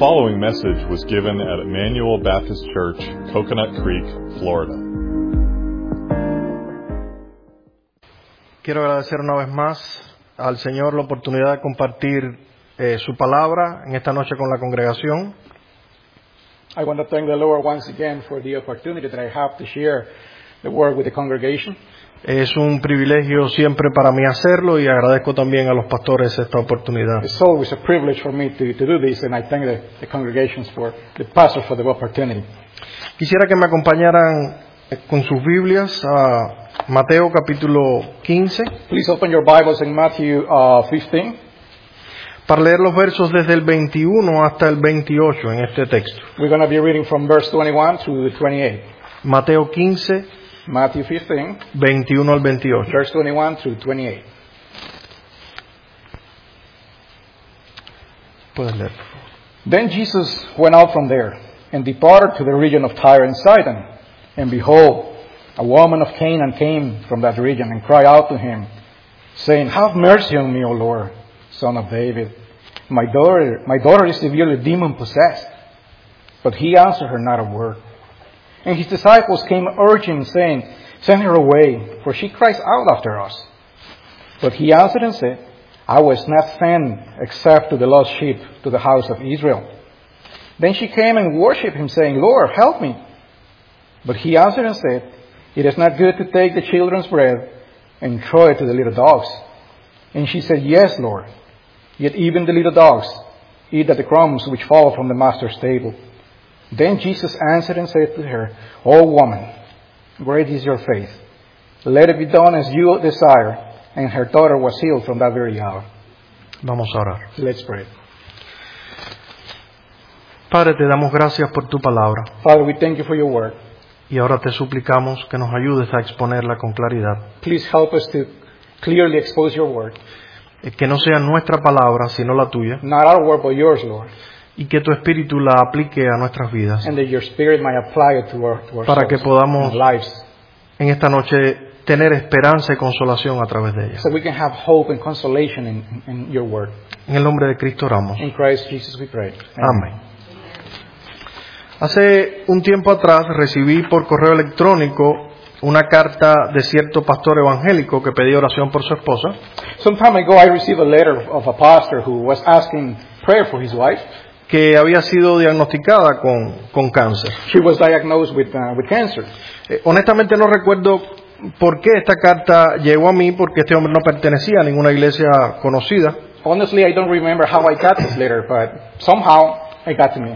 following message was given at Emmanuel Baptist Church, Coconut Creek, Florida. Quiero agradecer una vez más al Señor la oportunidad de compartir su palabra en esta noche con la congregación. I want to thank the Lord once again for the opportunity that I have to share the word with the congregation. Es un privilegio siempre para mí hacerlo y agradezco también a los pastores esta oportunidad. It's always a privilege for me to do this, and I thank the congregations the pastors for the opportunity. Quisiera que me acompañaran con sus Biblias a Mateo capítulo 15. Please open your Bibles in Matthew 15. Para leer los versos desde el 21 hasta el 28 en este texto. We're going to be reading from verse 21 through 28. Mateo 15, Matthew 15, 21 al 28. verse 21 through 28. Puedes leer. Then Jesus went out from there and departed to the region of Tyre and Sidon. And behold, a woman of Canaan came from that region and cried out to him, saying, "Have mercy on me, O Lord, Son of David. My daughter is severely demon-possessed." But he answered her not a word. And his disciples came urging, saying, "Send her away, for she cries out after us." But he answered and said, "I was not sent except to the lost sheep, to the house of Israel." Then she came and worshipped him, saying, "Lord, help me." But he answered and said, "It is not good to take the children's bread and throw it to the little dogs." And she said, "Yes, Lord. Yet even the little dogs eat at the crumbs which fall from the master's table." Then Jesus answered and said to her, "O woman, great is your faith. Let it be done as you desire." And her daughter was healed from that very hour. Vamos a orar. Let's pray. Padre, te damos gracias por tu palabra. Father, we thank you for your word. Y ahora te suplicamos que nos ayudes a exponerla con claridad. Please help us to clearly expose your word. Que no sea nuestra palabra, sino la tuya. Not our word, but yours, Lord. Y que tu Espíritu la aplique a nuestras vidas. And that your Spirit might apply it to our Para que podamos lives. En esta noche tener esperanza y consolación a través de ella. So we can have hope and consolation in your word. En el nombre de Cristo oramos. In Christ Jesus we pray. Amén. Hace un tiempo atrás recibí por correo electrónico una carta de cierto pastor evangélico que pedía oración por su esposa. Some time ago I received a letter of a pastor who was asking prayer for his wife. Que había sido diagnosticada con cáncer. She was diagnosed with cancer. Honestamente no recuerdo por qué esta carta llegó a mí, porque este hombre no pertenecía a ninguna iglesia conocida. Honestly, I don't remember how I got this letter, but somehow it got to me.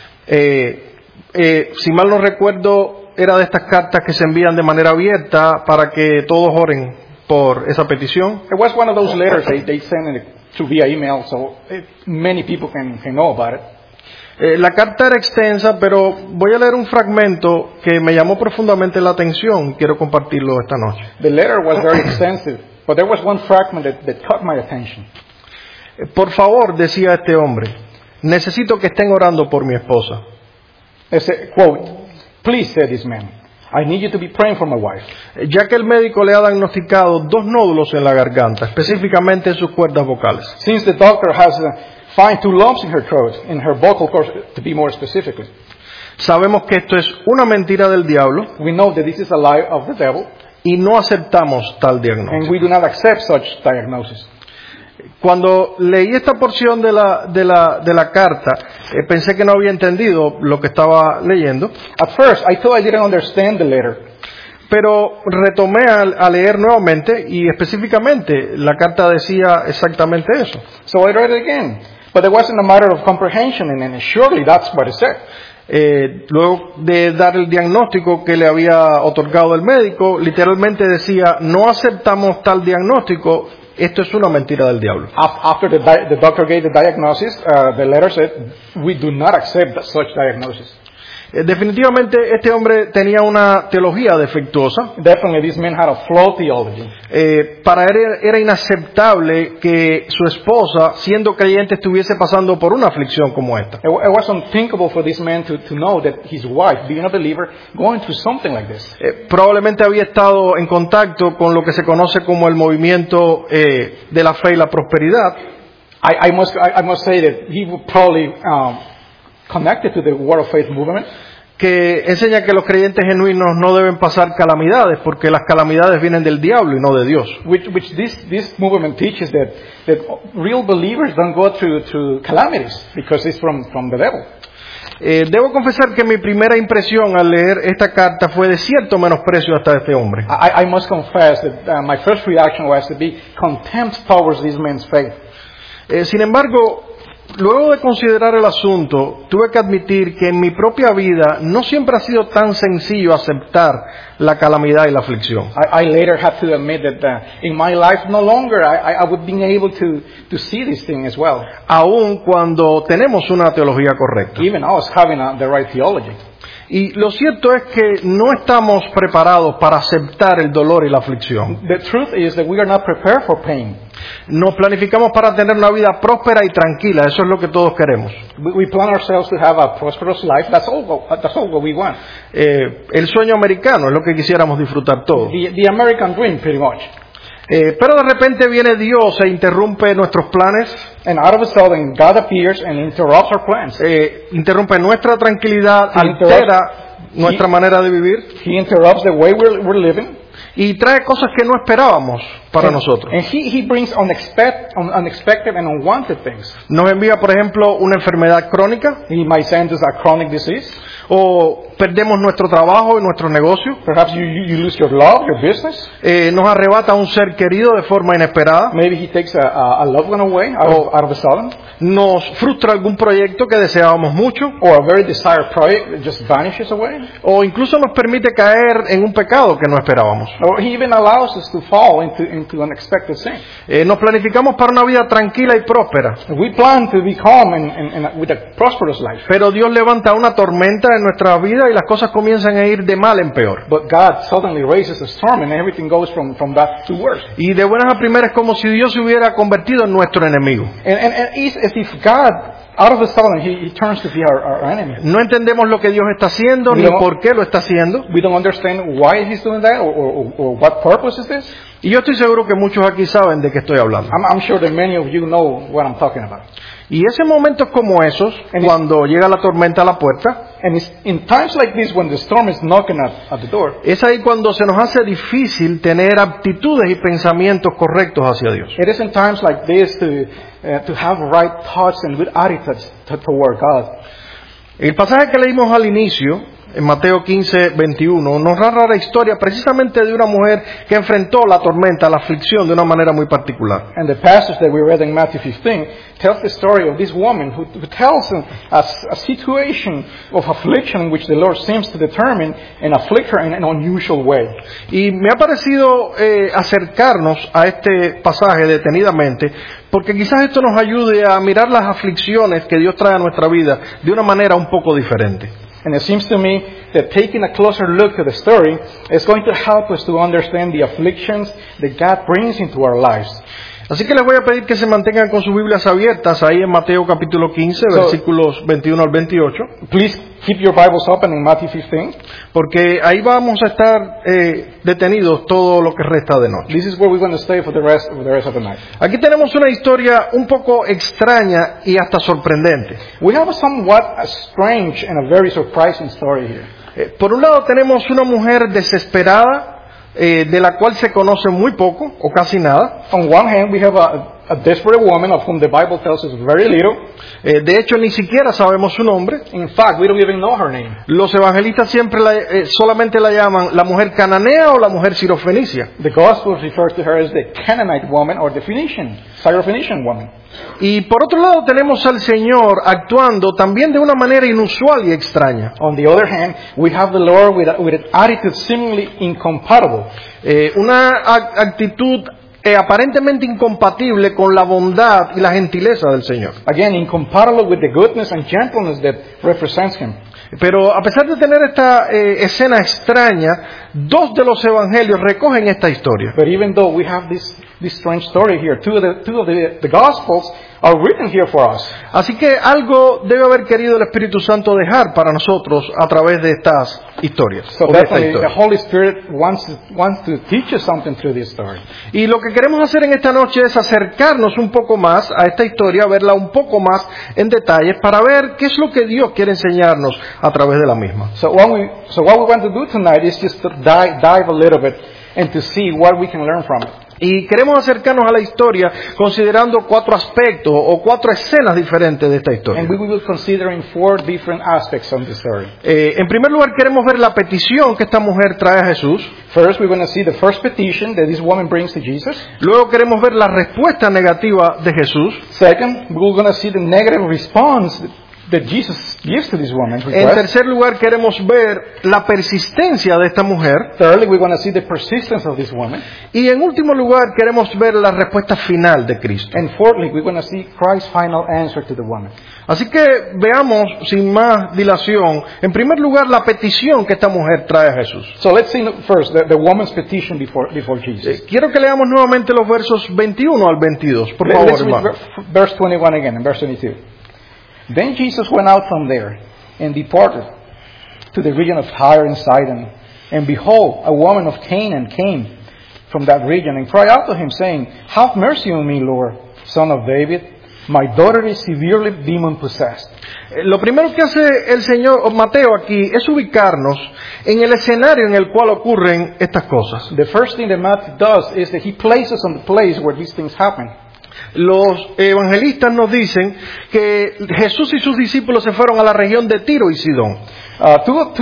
Si mal no recuerdo, era de estas cartas que se envían de manera abierta para que todos oren por esa petición. It was one of those letters they send it to via email, so many people can know about it. La carta era extensa, pero voy a leer un fragmento que me llamó profundamente la atención y quiero compartirlo esta noche. The letter was very extensive, but there was one fragment that caught my attention. Por favor, decía este hombre, necesito que estén orando por mi esposa. Quote, "Please," said this man, "I need you to be praying for my wife." Ya que el médico le ha diagnosticado 2 nódulos en la garganta, específicamente en sus cuerdas vocales. Since the doctor has found 2 lumps in her throat, in her vocal cords, to be more specifically. Sabemos que esto es una mentira del diablo. We know that this is a lie of the devil. Y no aceptamos tal diagnóstico. And we do not accept such diagnosis. Cuando leí esta porción de la carta, pensé que no había entendido lo que estaba leyendo. At first, I thought I didn't understand the letter. Pero retomé a leer nuevamente y específicamente la carta decía exactamente eso. So I read it again, but it wasn't a matter of comprehension, and surely that's what it said. Luego de dar el diagnóstico que le había otorgado el médico, literalmente decía, no aceptamos tal diagnóstico, esto es una mentira del diablo. After the doctor gave the diagnosis, the letter said, "We do not accept such diagnosis." Definitivamente este hombre tenía una teología defectuosa. Definitely this man had a flawed theology. Para él era inaceptable que su esposa, siendo creyente, estuviese pasando por una aflicción como esta. It was unthinkable for this man to know that his wife, being a believer, going through something like this. Probablemente había estado en contacto con lo que se conoce como el movimiento de la fe y la prosperidad. I must say that he would probably connected to the Word of Faith movement, que enseña que los creyentes genuinos no deben pasar calamidades porque las calamidades vienen del diablo y no de Dios. which this movement teaches that real believers don't go through calamities because it's from the devil. Debo confesar que mi primera impresión al leer esta carta fue de cierto menosprecio hasta este hombre. I must confess that my first reaction was to be contempt towards this man's faith. Sin embargo, luego de considerar el asunto, tuve que admitir que en mi propia vida no siempre ha sido tan sencillo aceptar la calamidad y la aflicción. I later had to admit that in my life no longer I would be able to see this thing as well. Aun cuando tenemos una teología correcta. Even us having the right theology. Y lo cierto es que no estamos preparados para aceptar el dolor y la aflicción. The truth is that we are not prepared for pain. Nos planificamos para tener una vida próspera y tranquila, eso es lo que todos queremos. We plan ourselves to have a prosperous life. That's all what we want. El sueño americano es lo que quisiéramos disfrutar todos. The American dream, pretty much. Pero de repente viene Dios e interrumpe nuestros planes, And out of a sudden, God appears and interrupts our plans. interrumpe nuestra tranquilidad, He altera nuestra manera de vivir He interrupts the way we're living. y trae cosas que no esperábamos para nosotros. And he brings unexpected and unwanted things. Nos envía, por ejemplo, una enfermedad crónica, He might send us a chronic disease. o perdemos nuestro trabajo y nuestro negocio, Perhaps you lose your love, your business. nos arrebata un ser querido de forma inesperada, Maybe he takes a loved one away out of a sudden. nos frustra algún proyecto que deseábamos mucho, Or a very desired project just vanishes away. o incluso nos permite caer en un pecado que no esperábamos. Or he even allows us to fall into unexpected sin. Nos planificamos para una vida tranquila y próspera, We plan to be calm and with a prosperous life. pero Dios levanta una tormenta en nuestra vida y las cosas comienzan a ir de mal en peor. But God suddenly raises a storm and everything goes from bad to worse. Y de buenas a primeras es como si Dios se hubiera convertido en nuestro enemigo. And it's as if God, out of a sudden, he turns to be our enemy. No entendemos lo que Dios está haciendo ni No. por qué lo está haciendo. We don't understand why he's doing that or what purpose is this. Y yo estoy seguro que muchos aquí saben de qué estoy hablando. I'm sure that many of you know what I'm talking about. Y ese momentos como esos, cuando llega la tormenta a la puerta, And it's in times like this when the storm is knocking at the door, es ahí cuando se nos hace difícil tener actitudes y pensamientos correctos hacia Dios. it is in times like this to have right thoughts and good attitudes toward God. El pasaje que leímos al inicio, en Mateo 15:21, nos narra la historia precisamente de una mujer que enfrentó la tormenta, la aflicción de una manera muy particular. And the passage that we read in Matthew 15 tells the story of this woman who tells a situation of affliction in which the Lord seems to determine and afflict her in an unusual way. Y me ha parecido acercarnos a este pasaje detenidamente, porque quizás esto nos ayude a mirar las aflicciones que Dios trae a nuestra vida de una manera un poco diferente. And it seems to me that taking a closer look at the story is going to help us to understand the afflictions that God brings into our lives. Así que les voy a pedir que se mantengan con sus Biblias abiertas ahí en Mateo capítulo 15, versículos 21 al 28, Please keep your Bibles open in Matthew 15. porque ahí vamos a estar detenidos todo lo que resta de noche. This is where we're going to stay for the rest of the night. Aquí tenemos una historia un poco extraña y hasta sorprendente. We have a somewhat strange and a very surprising story here. Por un lado tenemos una mujer desesperada, de la cual se conoce muy poco o casi nada. On one hand, we have a desperate woman of whom the Bible tells us very little. De hecho, ni siquiera sabemos su nombre. In fact, we don't even know her name. Los evangelistas siempre solamente la llaman la mujer cananea o la mujer sirofenicia. The Gospel refers to her as the Canaanite woman or the Syrophoenician woman. Y por otro lado tenemos al Señor actuando también de una manera inusual y extraña. On the other hand, we have the Lord with an attitude seemingly incompatible. Una actitud aparentemente incompatible con la bondad y la gentileza del Señor. Again, incompatible with the goodness and gentleness that represents Him. Pero a pesar de tener esta escena extraña, dos de los evangelios recogen esta historia. But even though we have this this strange story here. Two of the Gospels are written here for us. Así que algo debe haber querido el Espíritu Santo dejar para nosotros a través de estas historias. So o de esta definitely the historia. Holy Spirit wants to teach us something through this story. Y lo que queremos hacer en esta noche es acercarnos un poco más a esta historia, verla un poco más en detalle para ver qué es lo que Dios quiere enseñarnos a través de la misma. So what we want to do tonight is just to dive a little bit and to see what we can learn from it. Y queremos acercarnos a la historia considerando 4 aspectos o 4 escenas diferentes de esta historia. And we will be considering 4 different aspects of the story. En primer lugar, queremos ver la petición que esta mujer trae a Jesús. First, we're going to see the first petition that this woman brings to Jesus. Luego queremos ver la respuesta negativa de Jesús. Second, we're going to see the negative response that Jesus gives to this woman's En request. tercer lugar, queremos ver la persistencia de esta mujer. Thirdly, we're going to see the persistence of this woman. Y en último lugar, queremos ver la respuesta final de Cristo. And fourthly, we're going to see Christ's final answer to the woman. Así que veamos, sin más dilación, en primer lugar, la petición que esta mujer trae a Jesús. So let's see first the woman's petition before Jesus. Quiero que leamos nuevamente los versos 21 al 22, por favor, Let's read hermano. verse 21 again and verse 22. Then Jesus went out from there and departed to the region of Tyre and Sidon. And behold, a woman of Canaan came from that region and cried out to him, saying, Have mercy on me, Lord, son of David. My daughter is severely demon-possessed. Lo primero que hace el Señor Mateo aquí es ubicarnos en el escenario en el cual ocurren estas cosas. The first thing that Matthew does is that he places on the place where these things happen. Los evangelistas nos dicen que Jesús y sus discípulos se fueron a la región de Tiro y Sidón. Two of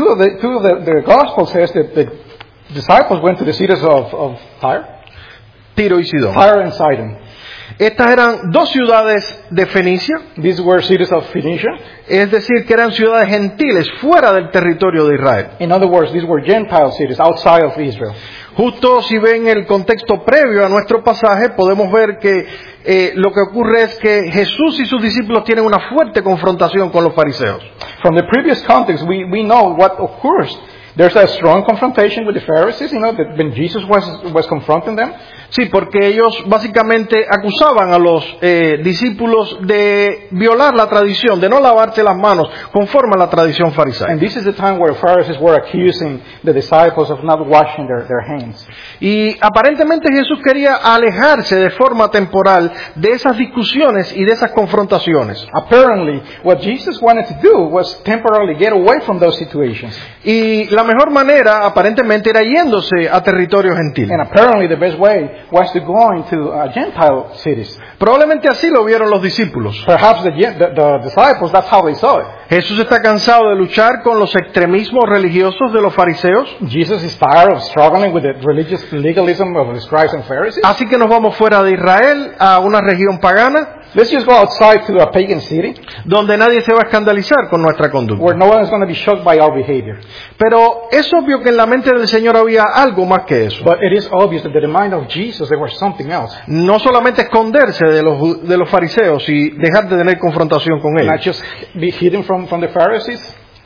the Gospel says that the disciples went to the cities of Tyre Tiro y Sidón. and Sidon. Estas eran 2 ciudades de Fenicia, These were cities of Phoenicia. es decir, que eran ciudades gentiles fuera del territorio de Israel. In other words, these were Gentile cities outside of Israel. Justo si ven el contexto previo a nuestro pasaje, podemos ver que lo que ocurre es que Jesús y sus discípulos tienen una fuerte confrontación con los fariseos. From the previous context, we know what occurs. There's a strong confrontation with the Pharisees, that when Jesus was confronting them. Sí, porque ellos básicamente acusaban a los discípulos de violar la tradición, de no lavarse las manos conforme a la tradición farisea. And this is the time where Pharisees were accusing the disciples of not washing their hands. Y aparentemente Jesús quería alejarse de forma temporal de esas discusiones y de esas confrontaciones. Apparently, what Jesus wanted to do was temporarily get away from those situations. Y la mejor manera, aparentemente, era yéndose a territorio gentil. And apparently the best way was to go into Gentile cities. Probablemente así lo vieron los discípulos. Perhaps the disciples, that's how they saw it. Jesús está cansado de luchar con los extremismos religiosos de los fariseos. Jesus is tired of struggling with the religious legalism of the scribes and Pharisees. Así que nos vamos fuera de Israel a una región pagana Let's just go outside to a pagan city donde nadie se va a escandalizar con nuestra conducta. where no one is going to be shocked by our behavior. Pero es obvio que en la mente del Señor había algo más que eso. But it is obvious that in the mind of Jesus there was something else. No solamente esconderse de los fariseos y dejar de tener confrontación con Not ellos. just be hidden from the Pharisees.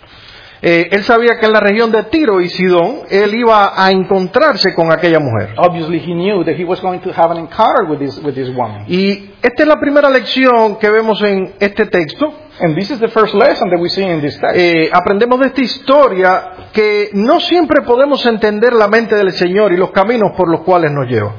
Él sabía que en la región de Tiro y Sidón él iba a encontrarse con aquella mujer. Obviously he knew that he was going to have an encounter with this woman. Y esta es la primera lección que vemos en este texto. And this is the first lesson that we see in this text. Aprendemos de esta historia que no siempre podemos entender la mente del Señor y los caminos por los cuales nos lleva.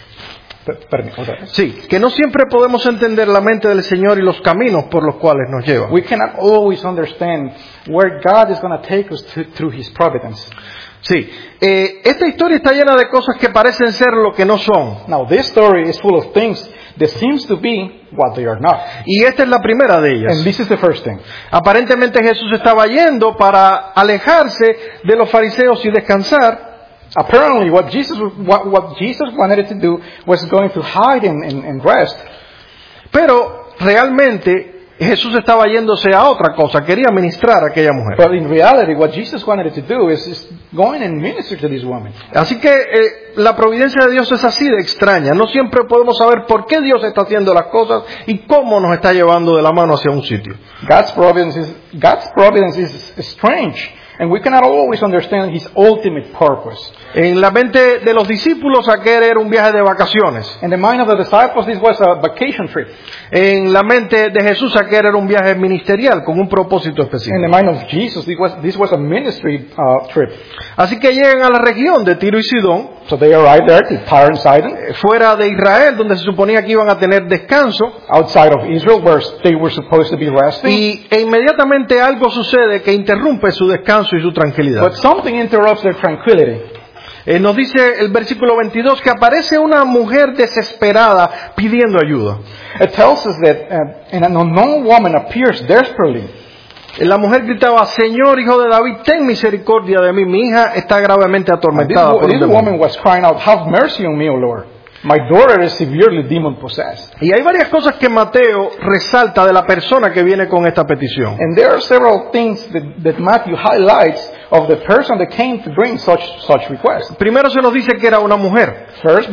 Sí, que no siempre podemos entender la mente del Señor y los caminos por los cuales nos lleva. We cannot always understand where God is going to take us through His providence. Sí, esta historia está llena de cosas que parecen ser lo que no son. Now this story is full of things that seems to be what they are not. Y esta es la primera de And ellas. this is the first thing. Aparentemente Jesús estaba yendo para alejarse de los fariseos y descansar. Apparently what Jesus wanted to do was going to hide and rest. Pero realmente Jesús estaba yéndose a otra cosa, quería ministrar a aquella mujer. But in reality what Jesus wanted to do is going and minister to this woman. Así que la providencia de Dios es así de extraña. No siempre podemos saber por qué Dios está haciendo las cosas y cómo nos está llevando de la mano hacia un sitio. God's providence is strange. And we cannot always understand his ultimate purpose. En la mente de los discípulos aquel era un viaje de vacaciones. In the mind of the disciples, this was a vacation trip. En la mente de Jesús aquel era un viaje ministerial con un propósito In the específico. mind of Jesus, this was a ministry trip. Así que llegan a la región de Tiro y Sidón, So they arrived there to Tyre and Sidon, fuera de Israel, donde se suponía que iban a tener descanso, outside of Israel, where they were supposed to be resting. e inmediatamente algo sucede que interrumpe su descanso y su tranquilidad. But something interrupts their tranquility. Nos dice el versículo 22 que aparece una mujer desesperada pidiendo ayuda. It tells us that an unknown woman appears desperately. La mujer gritaba, Señor, hijo de David, ten misericordia de mí, mi hija está gravemente atormentada por un This demonio. woman was crying out, "Have mercy on me, O Lord. My daughter is severely demon-possessed." Y hay varias cosas que Mateo resalta de la persona que viene con esta petición. And there are several things that Matthew highlights of the person that came to bring such request. Primero se nos dice que era una mujer. First,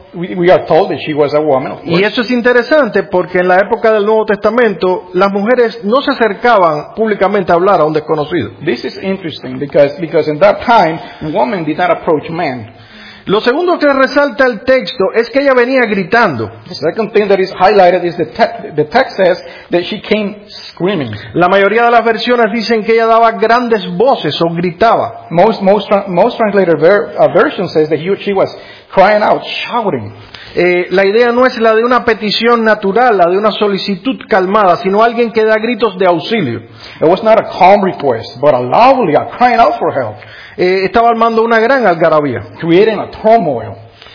we are told that she was a woman, of Y course. eso es interesante porque en la época del Nuevo Testamento las mujeres no se acercaban públicamente a hablar a un desconocido. This is interesting because in that time, women did not approach men. Lo segundo que resalta el texto es que ella venía gritando. The second thing that is highlighted is the text says that she came screaming. La mayoría de las versiones dicen que ella daba grandes voces o gritaba. Most translated version says that she was crying out, shouting. La idea no es la de una petición natural, la de una solicitud calmada, sino alguien que da gritos de auxilio. It was not a calm request, but a loudly crying out for help, Estaba armando una gran algarabía. creating a turmoil.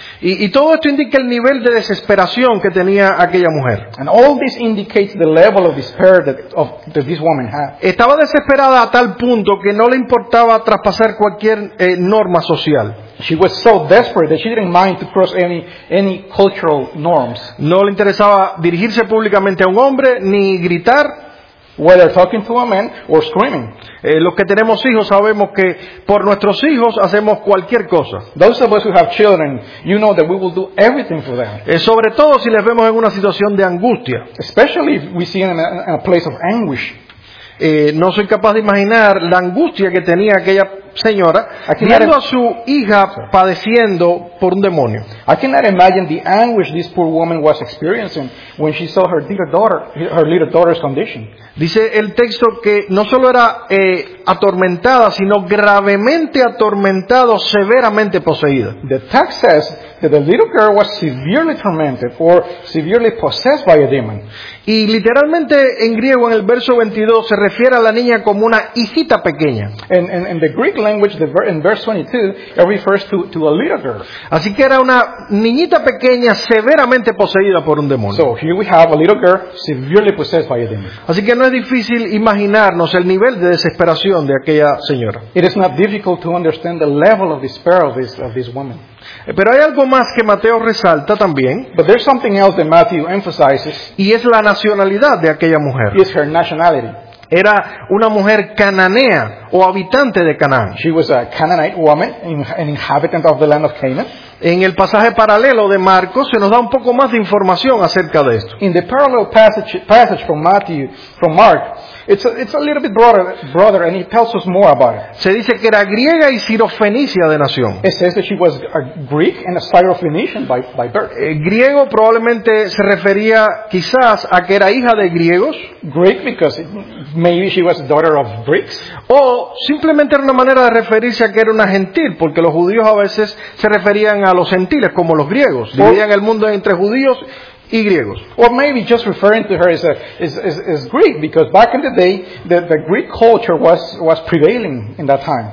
Y todo esto indica el nivel de desesperación que tenía aquella mujer. And all this indicates the level of despair that this woman had. Estaba desesperada a tal punto que no le importaba traspasar cualquier norma social. She was so desperate that she didn't mind to cross any cultural norms. No le interesaba dirigirse públicamente a un hombre ni gritar. Whether talking to a man or screaming. Los que tenemos hijos sabemos que por nuestros hijos hacemos cualquier cosa. Those of us who have children, you know that we will do everything for them. Sobre todo si les vemos en una situación de angustia. Especially if we see them in a place of anguish. No soy capaz de imaginar la angustia que tenía aquella señora viendo a su hija padeciendo por un demonio. I cannot imagine the anguish this poor woman was experiencing when she saw her little daughter's condition. Dice el texto que no solo era atormentada, sino gravemente atormentada, severamente poseída. The text says that the little girl was severely tormented or severely possessed by a demon. Y literalmente en griego, en el verso 22, se refiere a la niña como una hijita pequeña. In the Greek language, in verse 22, it refers to a little girl. Así que era una niñita pequeña severamente poseída por un demonio. So here we have a little girl severely possessed by a demon. Así que no es difícil imaginarnos el nivel de desesperación de aquella señora. It is not difficult to understand the level of despair of this woman. Pero hay algo más que Mateo resalta también, But there's something else that Matthew emphasizes, y es la nacionalidad de aquella mujer. is her nationality. Era una mujer cananea o habitante de Canaán. She was a Canaanite woman, an inhabitant of the land of Canaan. En el pasaje paralelo de Marcos se nos da un poco más de información acerca de esto. In the parallel passage from Mark, it's a little bit broader, and it tells us more about it. Se dice que era griega y sirofenicia de nación. It says that she was a Greek and a Syrophoenician by birth. Griego probablemente se refería quizás a que era hija de griegos, Greek because maybe she was the daughter of Greeks, o simplemente era una manera de referirse a que era una gentil, porque los judíos a veces se referían a los gentiles como los griegos, dividían el mundo entre judíos y griegos. or maybe just referring to her as Greek because back in the day the Greek culture was prevailing in that time.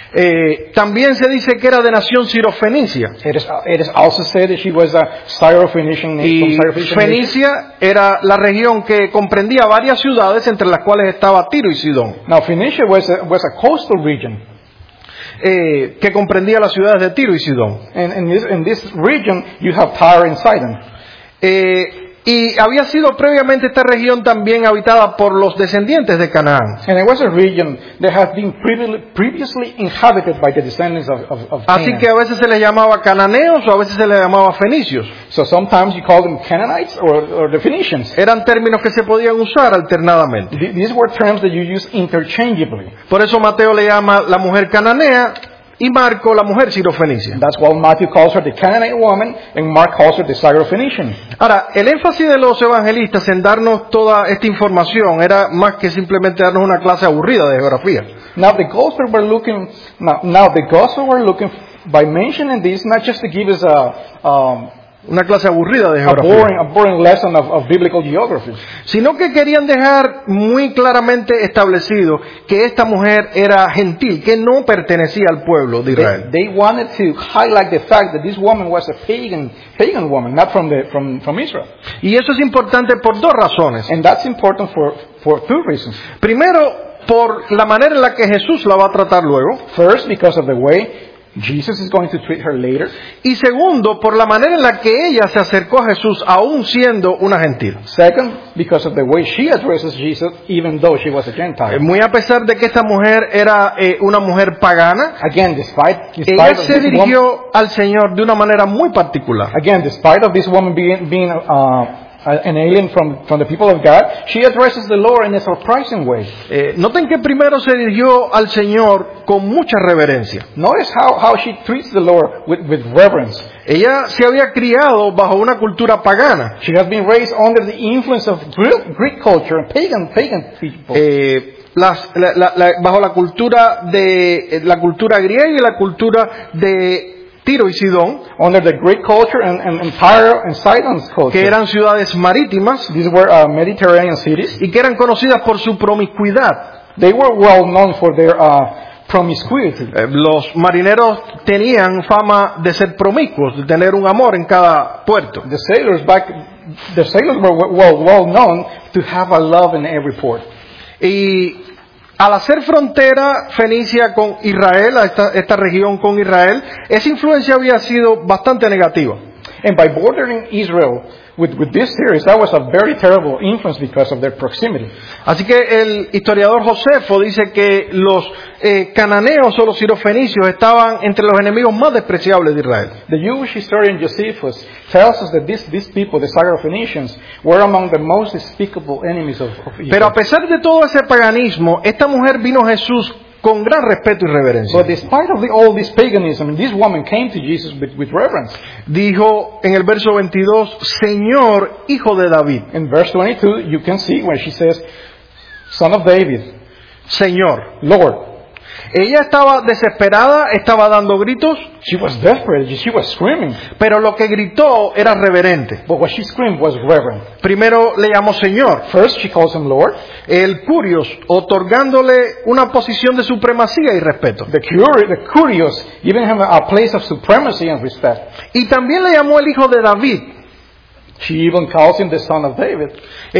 También se dice que era de nación sirofenicia. It is also said that she was a Syrophoenician Y from Syrophoenician nation. Fenicia era la región que comprendía varias ciudades, entre las cuales estaba Tiro y Sidón, Now Phoenicia was a coastal region. que comprendía las ciudades de Tiro y Sidón. And in this region, you have Tyre and Sidon. Y había sido previamente esta región también habitada por los descendientes de Canaán. And it was a region that had been previously inhabited by the descendants of Así Canaan. que a veces se les llamaba cananeos o a veces se les llamaba fenicios. So sometimes you call them Canaanites or the Phoenicians. Eran términos que se podían usar alternadamente. These were terms that you use interchangeably. Por eso Mateo le llama la mujer cananea y Marco la mujer sirofenicia. That's why Matthew calls her the Canaanite woman and Mark calls her the Syrophoenician. Ahora, el énfasis de los evangelistas en darnos toda esta información era más que simplemente darnos una clase aburrida de geografía. Now the gospel we're looking by mentioning this, not just to give us Una clase aburrida de a geografía. boring lesson of biblical geography, Sino que querían dejar muy claramente establecido que esta mujer era gentil, que no pertenecía al pueblo de Israel. they wanted to highlight the fact that this woman was a pagan woman, not from Israel. Y eso es importante por dos razones. And that's important for two reasons. Primero, por la manera en la que Jesús la va a tratar luego. First, because of the way Jesus is going to treat her later. Y segundo, por la manera en la que ella se acercó a Jesús aún siendo una gentil. Second, because of the way she addresses Jesus, even though she was a Gentile. Muy a pesar de que esta mujer era una mujer pagana, Again, despite ella of se this woman, dirigió al Señor de una manera muy particular. despite of this woman being an alien from the people of God, she addresses the Lord in a surprising way. Noten que primero se dirigió al Señor con mucha reverencia. Notice how she treats the Lord with reverence. Ella se había criado bajo una cultura pagana. She has been raised under the influence of Greek culture and pagan people. Bajo la cultura griega y la cultura de Tiro y Sidón, Under the Greek culture and Tyre and Sidon's culture. que eran ciudades marítimas These were Mediterranean cities. y que eran conocidas por su promiscuidad. They were well known for their promiscuity. Los marineros tenían fama de ser promiscuos, de tener un amor en cada puerto. The sailors were well known to have a love in every port. Y al hacer frontera Fenicia con Israel, esta región con Israel, esa influencia había sido bastante negativa. And by bordering Israel with this series, that was a very terrible influence because of their proximity. Así que el historiador Josefo dice que los cananeos o los sirofenicios estaban entre los enemigos más despreciables de Israel. The Jewish historian Josephus tells us that these people, the Syrophoenicians, were among the most despicable enemies of Israel. Pero a pesar de todo ese paganismo, esta mujer vino a Jesús con gran respeto y reverencia. But despite of all this paganism, this woman came to Jesus with reverence. Dijo en el verso 22, Señor, hijo de David. In verse 22, you can see when she says, Son of David, Señor. Lord. Ella estaba desesperada, estaba dando gritos, She was desperate. She was screaming. pero lo que gritó era reverente. But what she screamed was reverent. Primero le llamó Señor. First, she calls him Lord. El curios, otorgándole una posición de supremacía y respeto. The curious, giving him a place of supremacy and respect. Y también le llamó el hijo de David, She even calls him the son of David.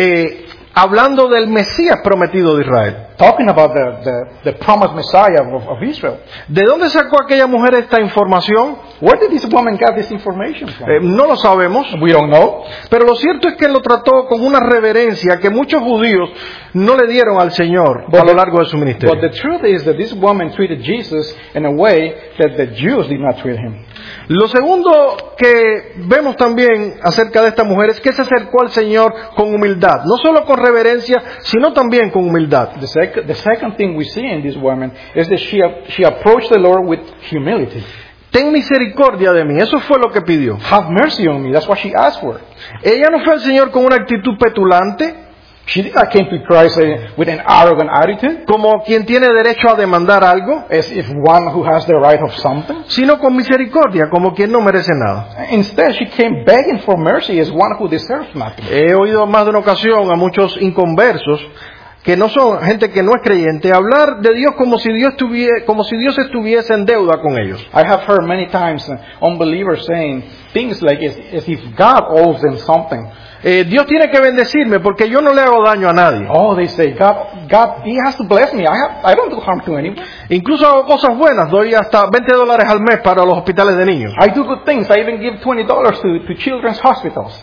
hablando del Mesías prometido de Israel. Talking about the promised Messiah of Israel. ¿De dónde sacó aquella mujer esta información? Where did this woman get this information from? No lo sabemos, We don't know. pero lo cierto es que lo trató con una reverencia que muchos judíos no le dieron al Señor a lo largo de su But ministerio. the truth is that this woman treated Jesus in a way that the Jews did not treat him. Lo segundo que vemos también acerca de esta mujer es que se acercó al Señor con humildad, no solo con reverencia, sino también con humildad. The second thing we see in this woman is that she approached the Lord with humility. Ten misericordia de mí, eso fue lo que pidió. Have mercy on me. That's what she asked for. Ella no fue al Señor con una actitud petulante, She did not came to Christ with an arrogant attitude, como quien tiene derecho a demandar algo, as if one who has the right of something. sino con misericordia, como quien no merece nada. Instead, she came begging for mercy as one who deserves nothing. He oído más de una ocasión a muchos inconversos, que no son gente que no es creyente, hablar de Dios como si Dios estuviese en deuda con ellos. I have heard many times unbelievers saying things like as if God owes them something. Dios tiene que bendecirme porque yo no le hago daño a nadie. Oh, they say, God, He has to bless me. I don't do harm to anyone. Incluso hago cosas buenas, doy hasta $20 al mes para los hospitales de niños. I do good things. I even give $20 to children's hospitals.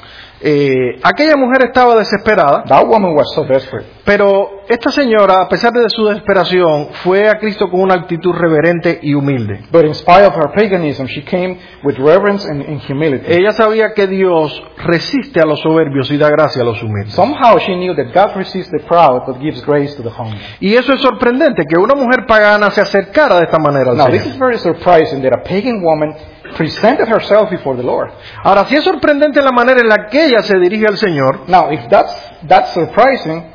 Aquella mujer estaba desesperada, That woman was so desperate. pero esta señora, a pesar de su desesperación, fue a Cristo con una actitud reverente y humilde. But in spite of her paganism, she came with reverence and humility. Ella sabía que Dios resiste a los soberbios y da gracia a los humildes. Somehow she knew that God resists the proud but gives grace to the humble. Y eso es sorprendente, que una mujer pagana se acercara de esta manera al Now, this is Señor. very surprising that a pagan woman presented herself before the Lord. Ahora, sí es sorprendente la manera en la que ella se dirige al Señor, Now, if that's surprising,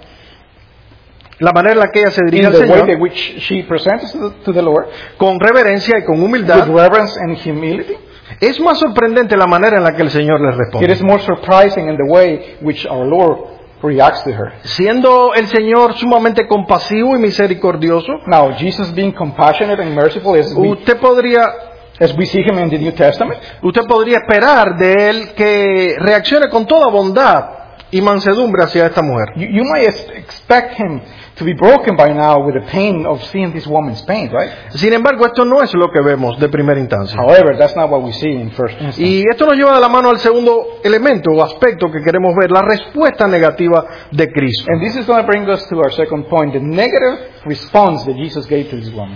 la manera en la que ella se dirige in al the way Señor, in which she presents to the Lord, con reverencia y con humildad, with reverence and humility, es más sorprendente la manera en la que el Señor le it responde. is more surprising in the way which our Lord reacts to her. Siendo el Señor sumamente compasivo y misericordioso, Now, Jesus being compassionate and merciful as usted podría see him in the New Testament, esperar de él que reaccione con toda bondad y mansedumbre hacia esta mujer. you might expect him to be broken by now with the pain of seeing this woman's pain, right? Sin embargo, esto no es lo que vemos de primera instancia. However, that's not what we see in first instance. Y esto nos lleva de la mano al segundo elemento o aspecto que queremos ver, la respuesta negativa de Cristo. And this is going to bring us to our second point, the negative response that Jesus gave to this woman.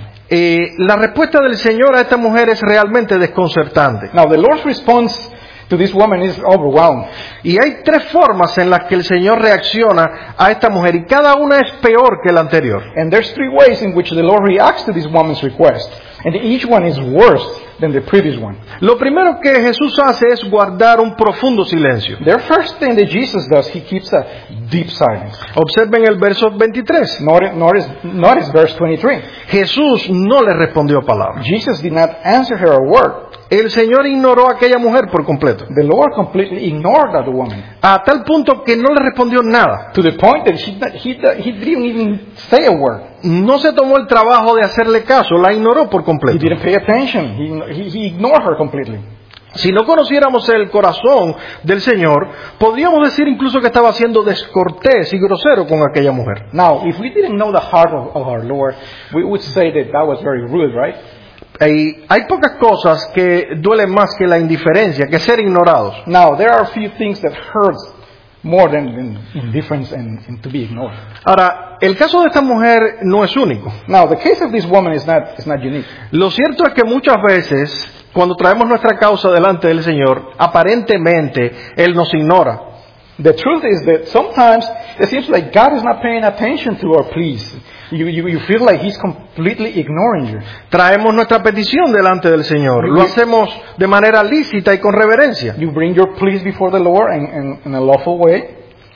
La respuesta del Señor a esta mujer es realmente desconcertante. Now, the Lord's response to this woman is overwhelmed. Y hay tres formas en las que el Señor reacciona a esta mujer y cada una es peor que la anterior. And there's three ways in which the Lord reacts to this woman's request. And each one is worse than the previous one. Lo primero que Jesús hace es guardar un profundo silencio. The first thing that Jesus does, he keeps a deep silence. Observen el verso 23. Notice verse 23. Jesús no le respondió palabra. Jesus did not answer her a word. El Señor ignoró a aquella mujer por completo, The Lord completely ignored that woman. a tal punto que no le respondió nada. To the point that he didn't even say a word. No se tomó el trabajo de hacerle caso, la ignoró por He completo. didn't pay attention. He ignored her completely. Si no conociéramos el corazón del Señor, podríamos decir incluso que estaba siendo descortés y grosero con aquella mujer. Now, if we didn't know the heart of our Lord, we would say that was very rude, right? Hay pocas cosas que duelen más que la indiferencia, que ser ignorados. Now, there are a few things that hurt more than indifference and to be ignored. Ahora, el caso de esta mujer no es único. Now, the case of this woman is not unique. Lo cierto es que muchas veces, cuando traemos nuestra causa delante del Señor, aparentemente Él nos ignora. The truth is that sometimes it seems like God is not paying attention to our pleas. You feel like He's completely ignoring you. Traemos nuestra petición delante del Señor. Lo hacemos de manera lícita y con reverencia. You bring your pleas before the Lord in a lawful way.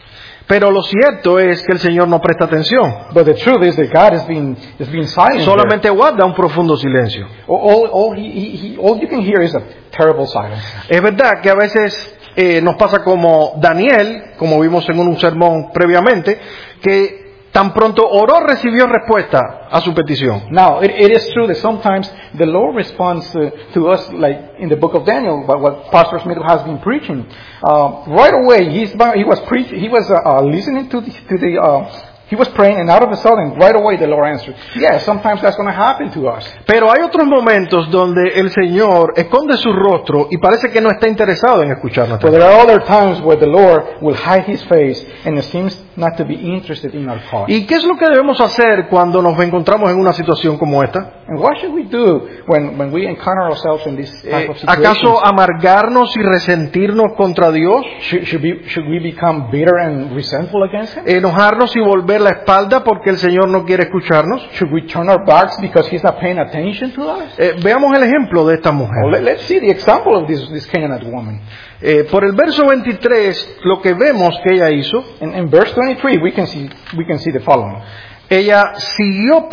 Pero lo cierto es que el Señor no presta atención. But the truth is that God is being silent. Solamente guarda un profundo silencio. All you can hear is a terrible silence. Es verdad que a veces nos pasa como Daniel, como vimos en un sermón previamente, que tan pronto oró recibió respuesta a su petición. Now, it is true that sometimes the Lord responds to us, like in the book of Daniel, what Pastor Smith has been preaching. Right away, he was listening to the he was praying, and out of a sudden, right away, the Lord answered. Yes, sometimes that's going to happen to us. Pero hay otros momentos donde el Señor esconde su rostro y parece que no está interesado en escucharnos. But there are other times where the Lord will hide His face and seems not to be interested in our cause. ¿Y qué es lo que debemos hacer cuando nos encontramos en una situación como esta? And what should we do when we encounter ourselves in this type of situation? ¿Acaso amargarnos y resentirnos contra Dios? Should we become bitter and resentful against Him? ¿Enojarnos y volver la espalda porque el Señor no quiere escucharnos? Should we turn our backs because He's not paying attention to us? Veamos el ejemplo de esta mujer. Well, let's see the example of this Canaanite woman. Por el verso 23, lo que vemos que ella hizo, In verse 23, we can see the following. ella siguió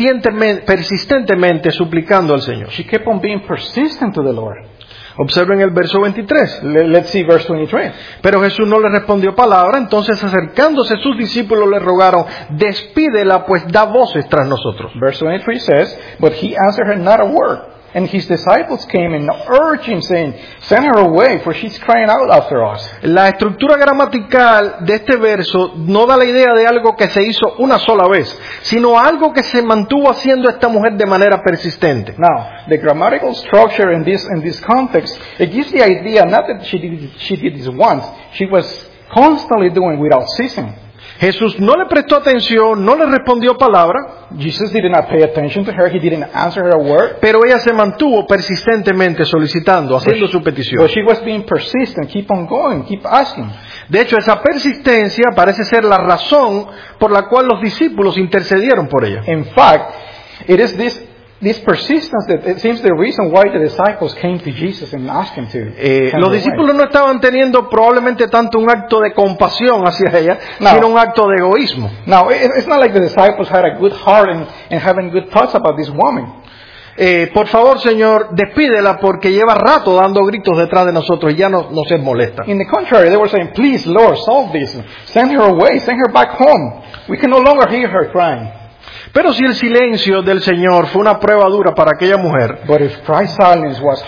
persistentemente suplicando al Señor. She kept on being persistent to the Lord. Observen el verso 23. Let's see verse 23. Pero Jesús no le respondió palabra, entonces acercándose sus discípulos le rogaron, despídela, pues da voces tras nosotros. Verse 23 says, but He answered her not a word. And his disciples came and urged him, saying, "Send her away, for she's crying out after us." La estructura gramatical de este verso no da la idea de algo que se hizo una sola vez, sino algo que se mantuvo haciendo esta mujer de manera persistente. Now, the grammatical structure in this context, it gives the idea not that she did this once, she was constantly doing without ceasing. Jesús no le prestó atención, no le respondió palabra, Jesus did not pay attention to her, he didn't answer her a word. pero ella se mantuvo persistentemente solicitando, haciendo su petición. But she was being persistent, keep on going, keep asking. De hecho, esa persistencia parece ser la razón por la cual los discípulos intercedieron por ella. In fact, it is this persistence that it seems the reason why the disciples came to Jesus and asked him to. Los discípulos no estaban teniendo probablemente tanto un acto de compasión hacia ella, No. sino un acto de egoísmo. Now, it's not like the disciples had a good heart and having good thoughts about this woman. Por favor, Señor, despídela porque lleva rato dando gritos detrás de nosotros y ya no se molesta. In the contrary, they were saying, "Please, Lord, solve this. Send her away. Send her back home. We can no longer hear her crying." Pero si el silencio del Señor fue una prueba dura para aquella mujer, But if Christ's silence was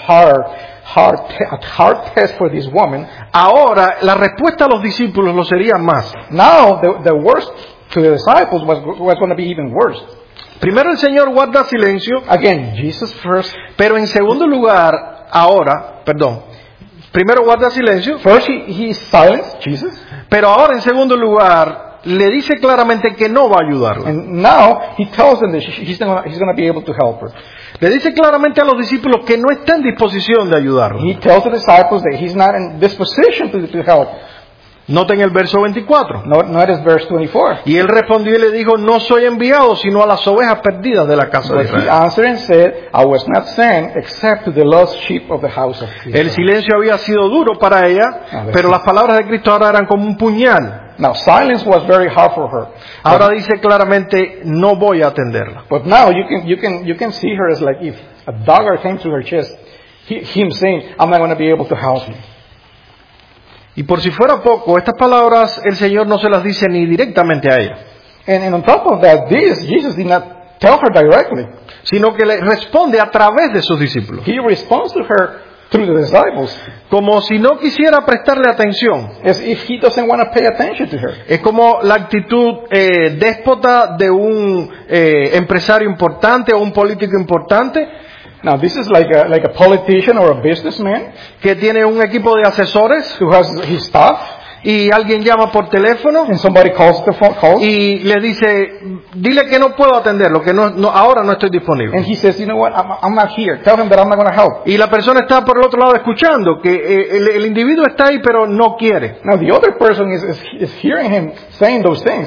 a hard test for this woman, ahora la respuesta a los discípulos lo sería más. now the worst to the disciples was going to be even worse. Primero el Señor guarda silencio, Again, Jesus first. pero en segundo lugar, primero guarda silencio, First, he silenced Jesus, pero ahora en segundo lugar le dice claramente que no va a ayudarla. and now he tells them that he's going to be able to help her. Le dice claramente a los discípulos que no está en disposición de ayudarla. He tells the disciples that he's not in disposition to help. Noten el verso 24. Notice verse 24. Y él respondió y le dijo, no soy enviado sino a las ovejas perdidas de la casa de But he Israel. answered and said, "I was not sent except to the lost sheep of the house of El Israel." silencio había sido duro para ella, pero las palabras de Cristo ahora eran como un puñal. Now, silence was very hard for her. Ahora dice claramente, no voy a atenderla. But now you can see her as like if a dagger came to her chest. Him saying, "I'm not going to be able to help you." Y por si fuera poco, estas palabras el Señor no se las dice ni directamente a ella, And on top of that, Jesus did not tell her directly. sino que le responde a través de sus discípulos, He responds to her through the disciples, como si no quisiera prestarle atención. as if he doesn't want to pay attention to her. Es como la actitud déspota de un empresario importante o un político importante Now, this is like a politician or a businessman que tiene un equipo de asesores who has his staff, y alguien llama por teléfono and somebody calls the phone call, y le dice, dile que no puedo atenderlo, que ahora no estoy disponible. and he says, "You know what? I'm not here. Tell him that I'm not going to help." Y la persona está por el otro lado escuchando, que el individuo está ahí pero no quiere. Now, the other person is hearing him saying those things.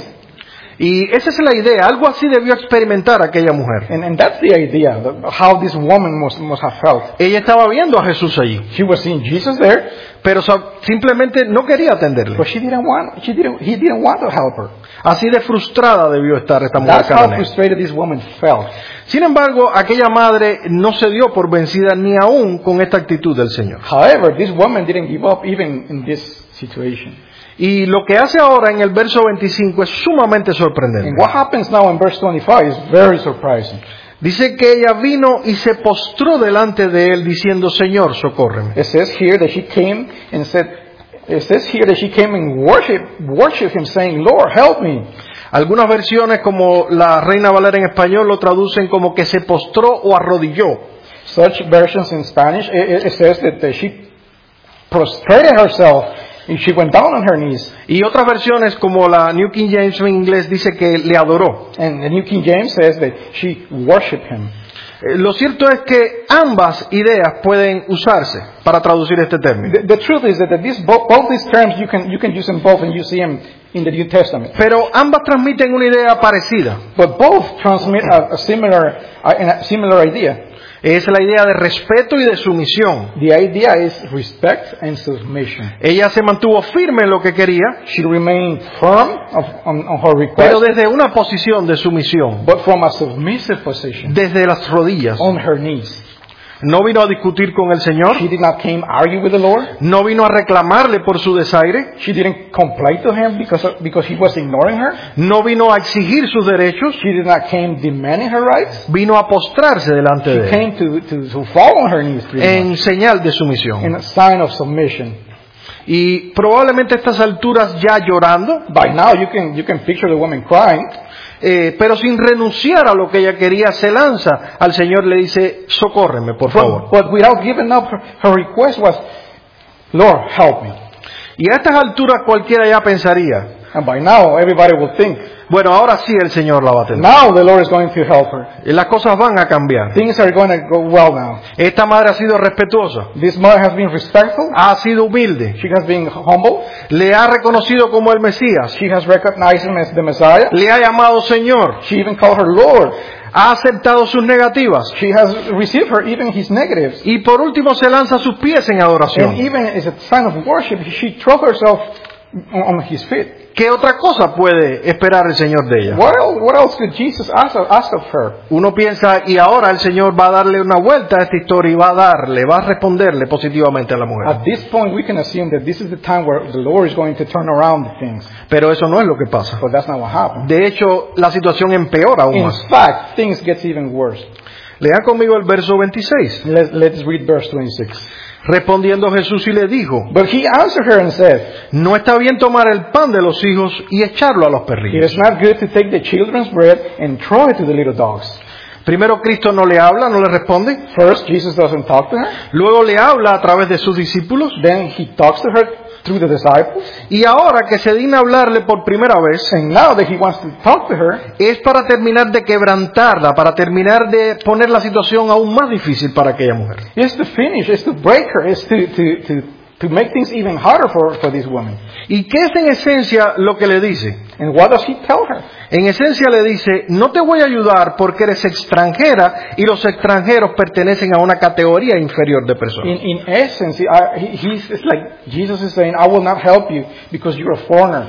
Y esa es la idea, algo así debió experimentar aquella mujer. And that's the idea, how this woman must have felt. Ella estaba viendo a Jesús allí, She was seeing Jesus there, pero simplemente no quería atenderle. but he didn't want to help her. Así de frustrada debió estar esta mujer That's how cananea. frustrated this woman felt. Sin embargo, aquella madre no se dio por vencida ni aún con esta actitud del Señor. However, this woman didn't give up even in this situation. Y lo que hace ahora en el verso 25 es sumamente sorprendente. And what happens now in verse 25 is very surprising. Dice que ella vino y se postró delante de él diciendo, Señor, socórreme. It says here that she came and said, it says here that she came and worship him, saying, "Lord, help me." Algunas versiones, como la Reina Valera en español, lo traducen como que se postró o arrodilló. Such versions in Spanish, it says that she prostrated herself and she went down on her knees. Y otras versiones, como la New King James en inglés, dice que le adoró. And the New King James says that she worshiped him. Lo cierto es que ambas ideas pueden usarse para traducir este término. The truth is that both these terms you can use them both, and you see them in the New Testament. Pero ambas transmiten una idea parecida. But both transmit a similar idea. Es la idea de respeto y de sumisión. The idea is respect and submission. Ella se mantuvo firme en lo que quería, She remained firm on her request, pero desde una posición de sumisión, but from a submissive position, desde las rodillas. on her knees. No vino a discutir con el Señor. She did not came argue with the Lord. No vino a reclamarle por su desaire. She didn't complain to him because he was ignoring her. No vino a exigir sus derechos. She did not came demanding her rights. Vino a postrarse delante She de él came to fall on her knees pretty en much, señal de sumisión. in a sign of submission. Y probablemente a estas alturas ya llorando, By now you can picture the woman crying, pero sin renunciar a lo que ella quería, se lanza al Señor y le dice, socórreme, por favor. but without giving up, her request was, Lord, help me. Y a estas alturas cualquiera ya pensaría, And by now everybody will think, bueno, ahora sí el Señor la va a atender. now the Lord is going to help her. Y las cosas van a cambiar. Things are going to go well now. Esta madre ha sido respetuosa, This mother has been respectful. ha sido humilde, She has been humble. le ha reconocido como el Mesías, She has recognized him as the Messiah. le ha llamado Señor, She even called her Lord. ha aceptado sus negativas She has received her even his negatives. y por último se lanza a sus pies en And adoración. even as a sign of worship, she threw herself on his feet. ¿Qué otra cosa puede esperar el Señor de ella? What else could Jesus ask of her? Uno piensa, y ahora el Señor va a darle una vuelta a esta historia y va a responderle positivamente a la mujer. At this point, we can assume that this is the time where the Lord is going to turn around the things. Pero eso no es lo que pasa. But that's not what happened. De hecho, la situación empeora aún In más. fact, things get even worse. Lea conmigo el verso 26. Let's read verse 26. Respondiendo Jesús y le dijo, But he answered her and said, no está bien tomar el pan de los hijos y echarlo a los It perrillos. is not good to take the children's bread and throw it to the little dogs. Primero Cristo no le habla, no le responde. First, Jesus doesn't talk to her. Luego le habla a través de sus discípulos. Then he talks to her through the disciples. Y ahora que se digna hablarle por primera vez, And now that he wants to talk to her, es para terminar de quebrantarla, para terminar de poner la situación aún más difícil para aquella mujer. is to finish, is to break her, is to make things even harder for this woman. ¿Y qué es en esencia lo que le dice? And what does he tell her? En esencia le dice, no te voy a ayudar porque eres extranjera y los extranjeros pertenecen a una categoría inferior de personas. In essence, it's like Jesus is saying, I will not help you because you're a foreigner.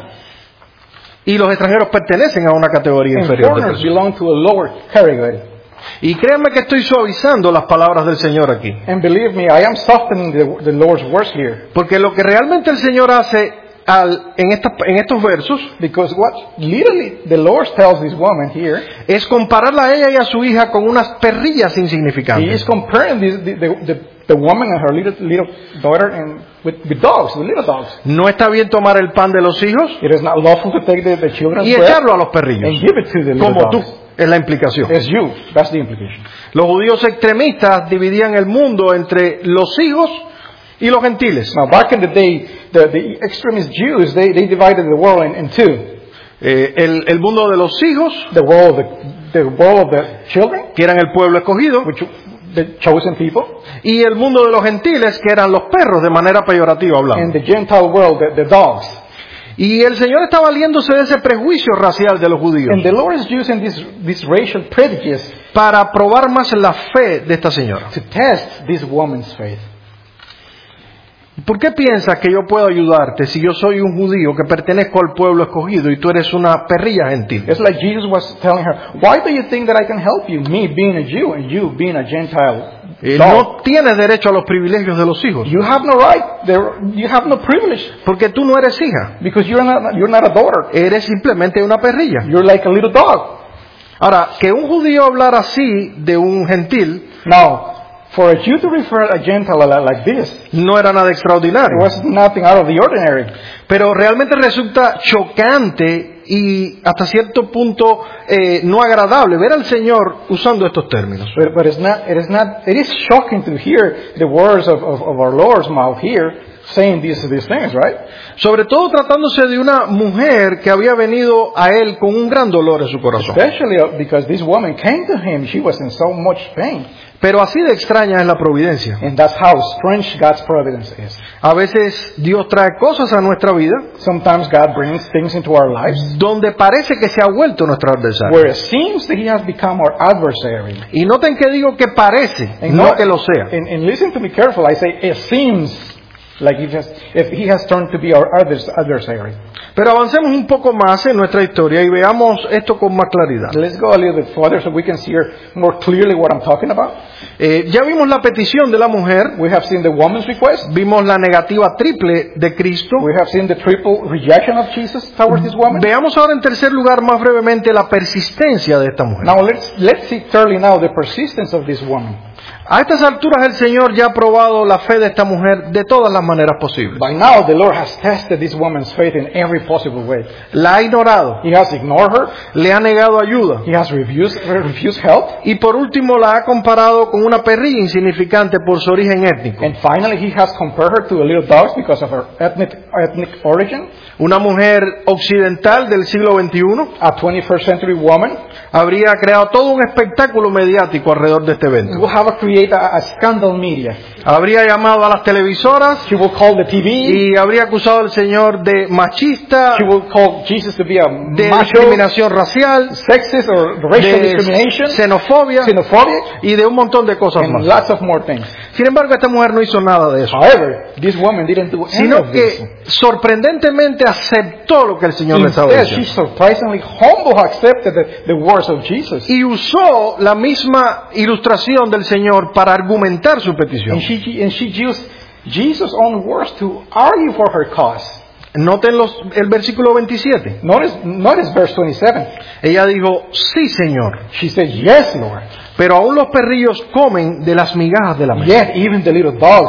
Y los extranjeros pertenecen a una categoría And inferior de foreigners personas. belong to a lower category. Y créanme que estoy suavizando las palabras del Señor aquí. And believe me, I am softening the Lord's words here. Porque lo que realmente el Señor hace en estos versos Because what literally the Lord tells this woman here, es compararla a ella y a su hija con unas perrillas he is insignificantes. comparing the woman and her little daughter with dogs, with little dogs. No está bien tomar el pan de los hijos It is not lawful to take the children's y bread echarlo a los and perrillos, give it to the little como tú, dogs. es la implicación. It's you. That's the implication. Los judíos extremistas dividían el mundo entre los hijos y los gentiles. Now, back in the day, the extremist Jews, they divided the world in two. El mundo de los hijos, The world of the children, que eran el pueblo escogido, which the chosen people, y el mundo de los gentiles, que eran los perros, de manera peyorativa and hablando. the Gentile world, the dogs. Y el Señor está valiéndose de ese prejuicio racial de los judíos And the Lord is using these racial prejudices para probar más la fe de esta señora. to test this woman's faith. ¿Por qué piensas que yo puedo ayudarte si yo soy un judío que pertenezco al pueblo escogido y tú eres una perrilla gentil? It's like Jesus was telling her, why do you think that I can help you, me being a Jew and you being a Gentile dog? No tienes derecho a los privilegios de los hijos, You have no right, you have no privilege, porque tú no eres hija, because you're not a daughter. eres simplemente una perrilla. You're like a little dog. Ahora, que un judío hablara así de un gentil Now, for a Jew to refer a Gentile like this, no era nada it extraordinario, was nothing out of the ordinary. pero realmente resulta chocante y hasta cierto punto no agradable ver al Señor usando estos términos. But it is shocking to hear the words of our Lord's mouth here saying these things, right? Sobre todo tratándose de una mujer que había venido a él con un gran dolor en su corazón. Especially because this woman came to him, she was in so much pain. Pero así de extraña es la providencia. And that's how strange God's providence is. A veces Dios trae cosas a nuestra vida Sometimes God brings things into our lives donde parece que se ha vuelto nuestro adversario. where it seems that He has become our adversary. Y noten que digo que parece, And no que lo sea. And listen to me carefully. I say it seems. like if he has turned to be our adversary. Pero avancemos un poco más en nuestra historia y veamos esto con más claridad. Let's go a little bit further so we can see more clearly what I'm talking about. Ya vimos la petición de la mujer, We have seen the woman's request. vimos la negativa triple de Cristo. We have seen the triple rejection of Jesus towards this woman. Veamos ahora en tercer lugar más brevemente la persistencia de esta mujer. Now let's see thirdly now the persistence of this woman. A estas alturas el Señor ya ha probado la fe de esta mujer de todas las maneras posibles. By now the Lord has tested this woman's faith in every possible way. La ha ignorado, He has ignored her. le ha negado ayuda He has refused help. y por último la ha comparado con una perrilla insignificante por su origen étnico. And finally he has compared her to a little dog because of her ethnic origin. Una mujer occidental del siglo XXI A 21st century woman habría creado todo un espectáculo mediático alrededor de este evento. will have create a scandal media. Habría llamado a las televisoras She will call the TV. y habría acusado al Señor de machista, She will call Jesus to be a de macho, discriminación racial, sexist or racial de discrimination, xenofobia xenophobic, y de un montón de cosas and más. lots of more things. Sin embargo, esta mujer no hizo nada de eso, However, this woman didn't do any sino of this. que sorprendentemente aceptó lo que el Señor le estaba Instead, she diciendo surprisingly humble accepted the words of Jesus. y usó la misma ilustración del Señor para argumentar su petición. And she used Jesus' own words to argue for her cause. Noten el versículo 27. Notice verse 27. Ella dijo, sí, Señor, She said, yes, Lord. pero aún los perrillos comen de las migajas de la mesa. Yet even the little dogs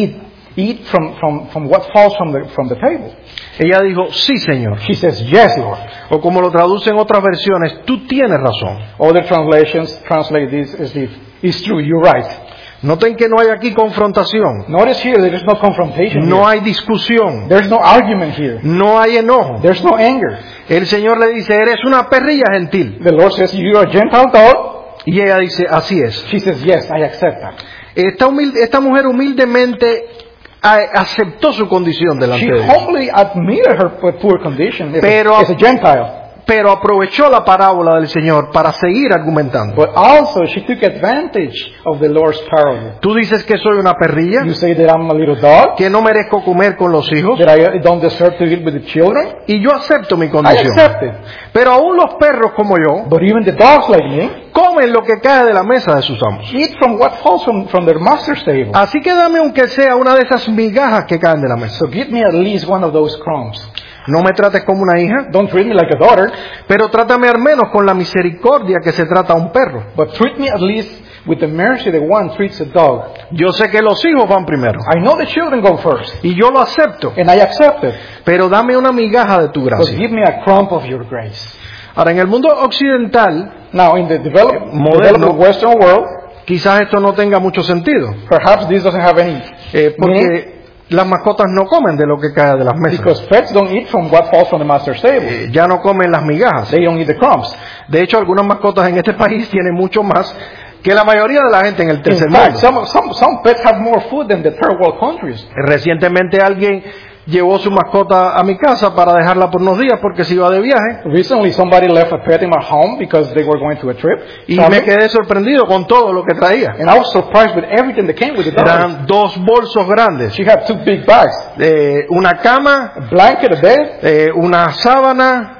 eat from what falls from the table. Ella dijo, sí, Señor. She says, yes, Lord. O como lo traducen otras versiones, tú tienes razón. Other translations translate this as if, it's true, you're right. Noten que no hay aquí confrontación, Notice here there is no confrontation. no Here. hay discusión, There's no argument here. no hay enojo. There's no anger. El Señor le dice, eres una perrilla gentil. The Lord says, you're a Gentile dog. Y ella dice, así es. She says, yes, I accept that. Esta mujer humildemente aceptó su condición delante She de Dios. humbly admitted her poor condition Pero- as a Gentile. Pero aprovechó la parábola del Señor para seguir argumentando. But also she took advantage of the Lord's parable. Tú dices que soy una perrilla, You say that I'm a little dog, que no merezco comer con los hijos, that I don't deserve to eat with the children. y yo acepto mi I condición. accept it. Pero aún los perros como yo But even the dogs like me comen lo que cae de la mesa de sus amos. eat from what falls from their master's table. Así que dame aunque sea una de esas migajas que caen de la mesa. So give me at least one of those crumbs. No me trates como una hija, Don't treat me like a daughter, pero trátame al menos con la misericordia que se trata a un perro. but treat me at least with the mercy that one treats a dog. Yo sé que los hijos van primero, I know the children go first, y yo lo acepto, and I accept it. pero dame una migaja de tu But gracia. give me a crumb of your grace. Ahora, en el mundo occidental, Now, in the Moderno. developed Western world, quizás esto no tenga mucho sentido, perhaps this doesn't have any meaning, porque las mascotas no comen de lo que cae de las mesas. because pets don't eat from what falls from the master's table. Ya no comen las migajas. They don't eat the crumbs. De hecho, algunas mascotas en este país tienen mucho más que la mayoría de la gente en el tercer In fact, mundo. some pets have more food than the third world countries. Recientemente alguien llevó su mascota a mi casa para dejarla por unos días porque se iba de viaje Recently, somebody left a pet in my home because they were going to a trip. y traveling. me quedé sorprendido con todo lo que traía. And I was surprised with everything that came with the dog. Eran 2 bolsos grandes, She had 2 big bags, una cama, a blanket, a bed, una sábana,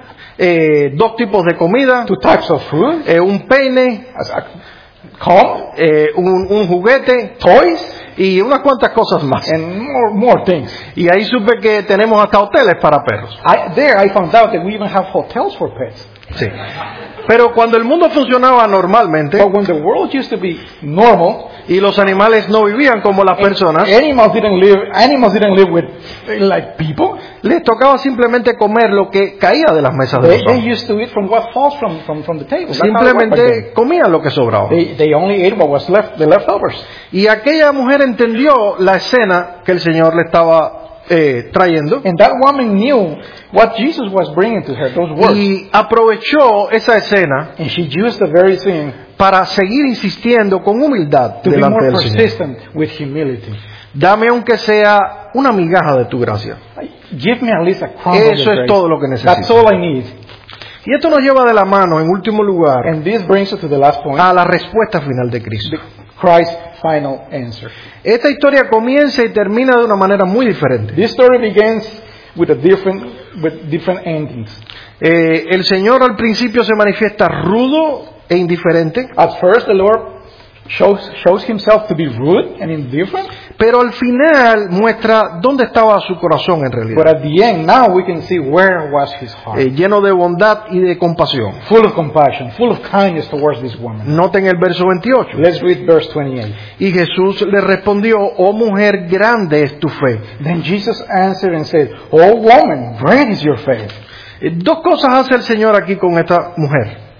2 tipos de comida, 2 types of food, un peine, a comb, un juguete toys, y unas cuantas cosas más. and more things. Y ahí supe que tenemos hasta hoteles para perros. There I found out that we even have hotels for pets. Sí. Pero cuando el mundo funcionaba normalmente But when the world used to be normal, y los animales no vivían como las personas, animals didn't live with like people. les tocaba simplemente comer lo que caía de las mesas de They los hombres. used to eat from what falls from the table. That's how it worked back Simplemente comían lo que sobraba. then. They only ate what was left, the leftovers. Y aquella mujer entendió la escena que el Señor le estaba trayendo And that woman knew what Jesus was bringing to her, those words. y aprovechó esa escena And she used the very thing para seguir insistiendo con humildad to be delante more del Señor. persistent with humility. Dame aunque sea una migaja de tu gracia. Give me at least a crumb of Eso your es grace. todo lo que That's necesito. all I need. Y esto nos lleva de la mano, en último lugar, And this brings us to the last point. a la respuesta final de Cristo. Christ's final answer. Esta historia comienza y termina de una manera muy diferente. This story begins with different endings. El Señor al principio se manifiesta rudo e indiferente, At first, the Lord shows himself to be rude and indifferent, pero al final muestra dónde estaba su corazón en but realidad, at the end, now we can see where was his heart. lleno de bondad y de compasión. Full of compassion, full of kindness towards this woman. Noten el verso 28. Let's read verse 28. Y Jesús le respondió, oh mujer, grande es tu fe. Then Jesus answered and said, "Oh woman, great is your faith." Dos cosas hace el Señor aquí con esta mujer.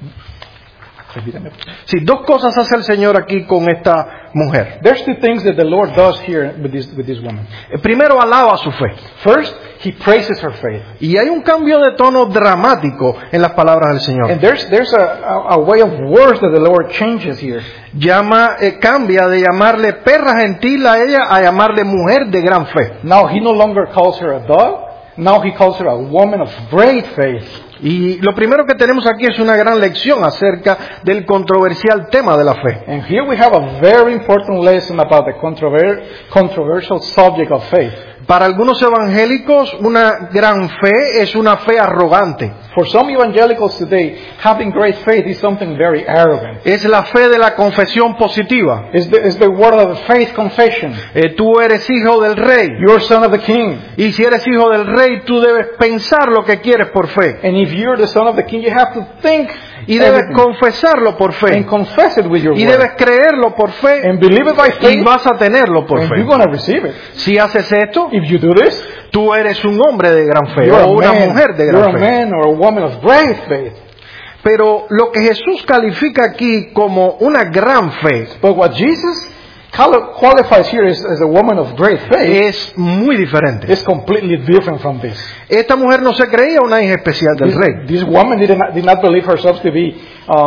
Sí, dos cosas hace el Señor aquí con esta mujer. There's two things that the Lord does here with this woman. Primero, alaba su fe. First, he praises her faith. Y hay un cambio de tono dramático en las palabras del Señor. And there's a way of words that the Lord changes here. Cambia de llamarle perra gentil a ella a llamarle mujer de gran fe. Now he no longer calls her a dog. Now he calls her a woman of great faith. Y lo primero que tenemos aquí es una gran lección acerca del controversial tema de la fe. And here we have a very important lesson about the controversial subject of faith. Para algunos evangélicos, una gran fe es una fe arrogante. For some evangelicals today, having great faith is something very arrogant. Es la fe de la confesión positiva. It's the word of the faith confession. Tú eres hijo del rey. You're son of the king. Y si eres hijo del rey, tú debes pensar lo que quieres por fe. And if you're the son of the king, you have to think Y debes everything. confesarlo por fe. And confess it with your Y word. debes creerlo por fe. And believe it by Y faith. vas a tenerlo por And fe. you're going to receive it. Si haces esto, If you do this, tú eres un hombre de gran fe you're o una mujer de you're gran a fe. man or a woman of great faith. Pero lo que Jesús califica aquí como una gran fe But what Jesus qualifies here as a woman of great faith es muy diferente. is completely different from this. Esta mujer no se creía una hija especial del rey. This woman did not believe herself to be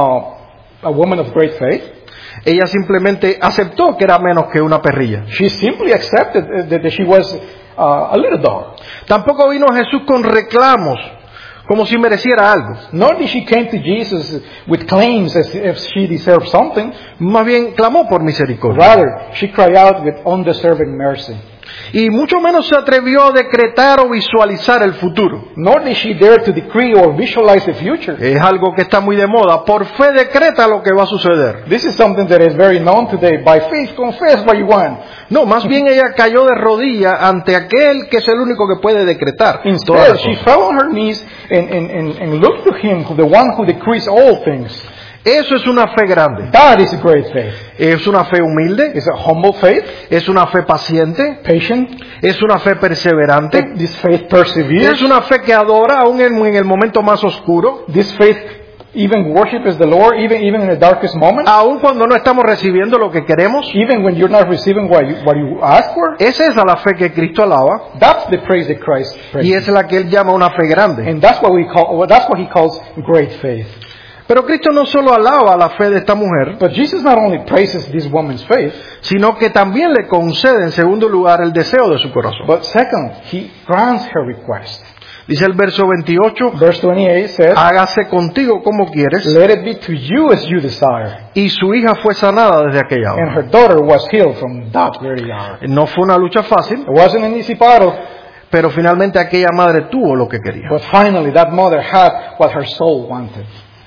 a woman of great faith. Ella simplemente aceptó que era menos que una perrilla. She simply accepted that she was a little dog. Tampoco vino Jesús con reclamos, como si mereciera algo. Nor did she came to Jesus with claims as if she deserved something. Más bien clamó por misericordia. Rather, she cried out with undeserving mercy. Y mucho menos se atrevió a decretar o visualizar el futuro. Nor did she dare to decree or visualize the future. Es algo que está muy de moda. Por fe decreta lo que va a suceder. This is something that is very known today. By faith, confess what you want. No, más bien ella cayó de rodillas ante aquel que es el único que puede decretar todas Instead, las she cosas. fell on her knees and looked to him, the one who decrees all things. Eso es una fe grande. That is a great faith. Es una fe humilde. It's a humble faith, Es una fe paciente. patient. Es una fe perseverante. This faith perseveres. Es una fe que adora aún en el momento más oscuro. This faith even worships the Lord, even in the darkest moment. Aún cuando no estamos recibiendo lo que queremos. Even when you're not receiving what you ask for. Es esa la fe que Cristo alaba. That's the praise that Christ Y praises. es la que Él llama una fe grande. And that's what he calls great faith. Pero Cristo no solo alaba la fe de esta mujer, But Jesus not only praises this woman's faith, sino que también le concede en segundo lugar el deseo de su corazón. but second, he grants her request. Dice el verso 28, Verse 28 says, hágase contigo como quieres. "Let it be to you as you desire." Y su hija fue sanada desde aquella And hora. her daughter was healed from that very hour. No fue una lucha fácil, It wasn't an easy battle, pero finalmente aquella madre tuvo lo que quería. but finally that mother had what her soul wanted.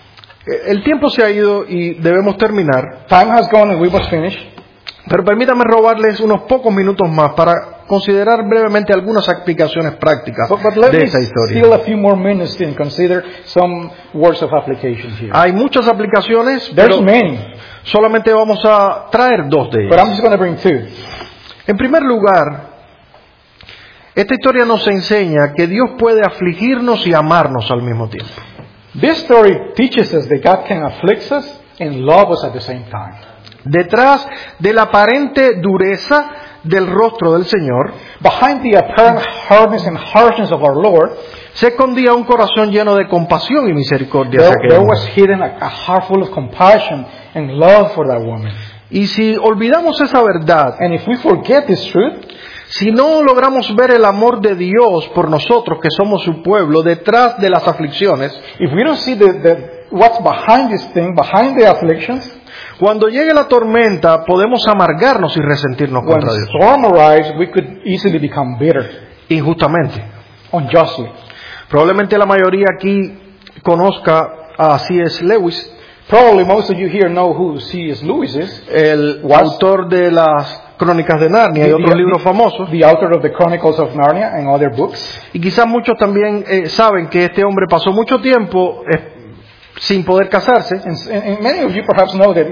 El tiempo se ha ido y debemos terminar, Time has gone and we must finish. pero permítame robarles unos pocos minutos más para considerar brevemente algunas aplicaciones prácticas But let de me esta historia. steal a few more minutes and consider some words of application here. Hay muchas aplicaciones, There's pero many, solamente vamos a traer dos de but ellas. I'm just going to bring two. En primer lugar, esta historia nos enseña que Dios puede afligirnos y amarnos al mismo tiempo. This story teaches us that God can afflict us and love us at the same time. Detrás de la aparente dureza del rostro del Señor, Behind the apparent hardness and harshness of our Lord, se escondía un corazón lleno de compasión y misericordia hacia aquella there mujer. was hidden a heart full of compassion and love for that woman. Y si olvidamos esa verdad, And if we forget this truth, si no logramos ver el amor de Dios por nosotros, que somos su pueblo, detrás de las aflicciones, if we don't see what's behind this thing, behind the afflictions, Cuando llegue la tormenta, podemos amargarnos y resentirnos When contra Dios, storm arrives, we could easily become bitter, injustamente. unjustly. Probablemente la mayoría aquí conozca a C.S. Lewis, Probably most of you here know who C.S. Lewis is, el Was- autor de las Crónicas de Narnia y otros libros famosos. the author of the Chronicles of Narnia and other books. Y quizás muchos también saben que este hombre pasó mucho tiempo sin poder casarse. And many of you perhaps know that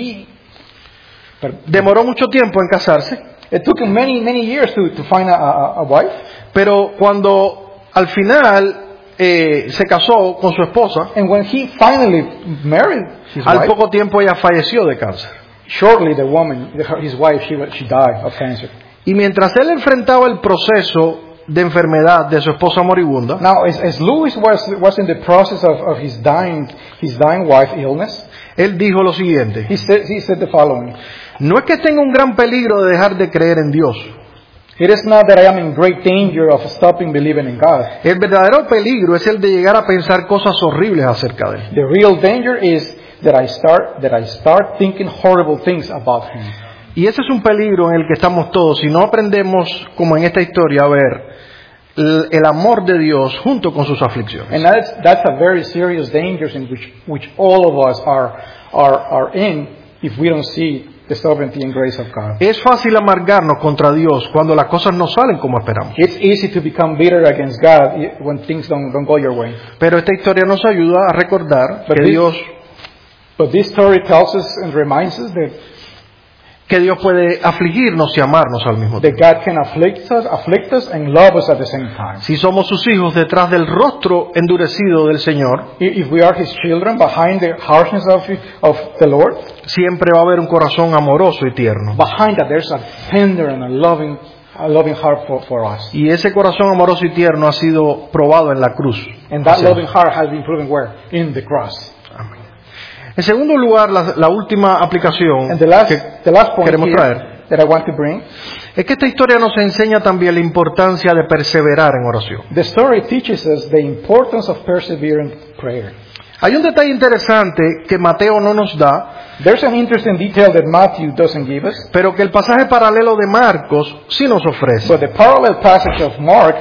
Demoró mucho tiempo en casarse, it took him many years to find a wife. pero cuando al final se casó con su esposa, And when he finally married his al wife, poco tiempo ella falleció de cáncer. shortly the woman, his wife, she died of cancer. Y mientras él enfrentaba el proceso de enfermedad de su esposa moribunda, Now, as Lewis was in the process of his dying wife illness, él dijo lo siguiente: he said the following: no es que tenga un gran peligro de dejar de creer en Dios. "It is not that I am in great danger of stopping believing in God. El verdadero peligro es el de llegar a pensar cosas horribles acerca de él. The real danger is that I start thinking horrible things about him." Y ese es un peligro en el que estamos todos. Si no aprendemos, como en esta historia, a ver el amor de Dios junto con sus aflicciones. And that's a very serious danger in which all of us are in if we don't see the sovereignty and grace of God. Es fácil amargarnos contra Dios cuando las cosas no salen como esperamos. It's easy to become bitter against God when things don't go your way. Pero esta historia nos ayuda a recordar But que this story tells us and reminds us Dios puede afligirnos y amarnos al mismo that tiempo. God can afflict us and love us at the same time. Si somos sus hijos, detrás del rostro endurecido del Señor, If we are His children, behind the harshness of the Lord, siempre va a haber un corazón amoroso y tierno. behind that there's a tender and a loving heart for us. Y ese corazón amoroso y tierno ha sido probado en la cruz. And that loving heart has been proven where? In the cross. En segundo lugar, la última aplicación And the last point queremos here traer that I want to bring, es que esta historia nos enseña también la importancia de perseverar en oración. the story teaches us the importance of persevering prayer. Hay un detalle interesante que Mateo no nos da, There's an interesting detail that Matthew doesn't give us, pero que el pasaje paralelo de Marcos sí nos ofrece. but the parallel passage of Mark,